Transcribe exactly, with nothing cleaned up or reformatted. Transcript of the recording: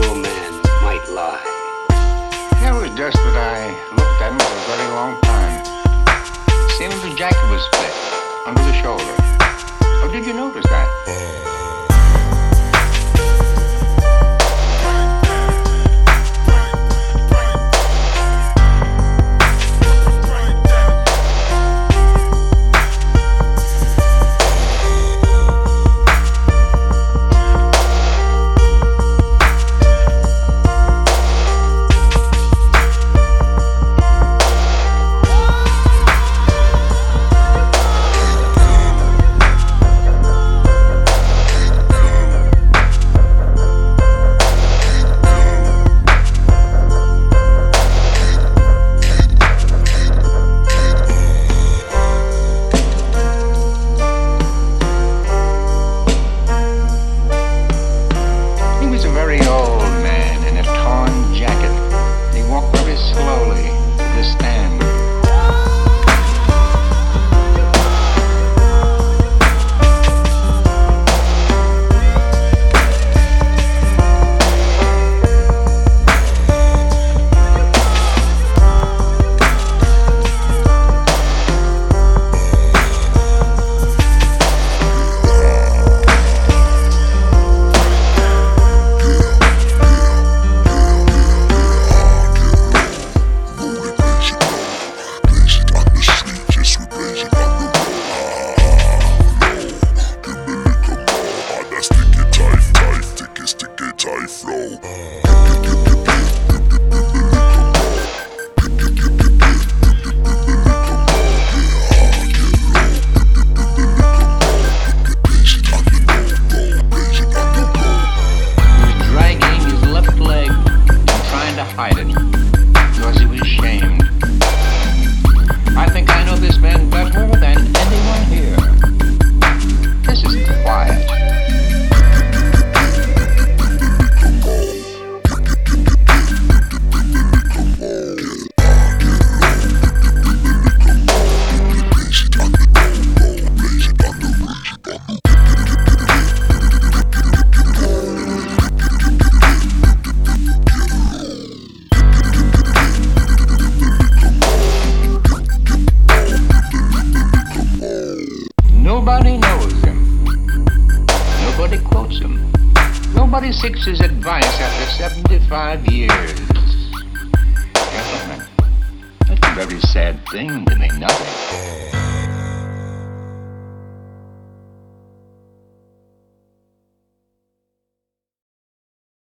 to a man might lie. Yeah, it was just that I looked at him for a very long time. It seemed the jacket was split under the shoulder. Oh, did you notice that? Nobody knows him. Nobody quotes him. Nobody seeks his advice after seventy-five years. Gentlemen, that's a very sad thing to mean nothing.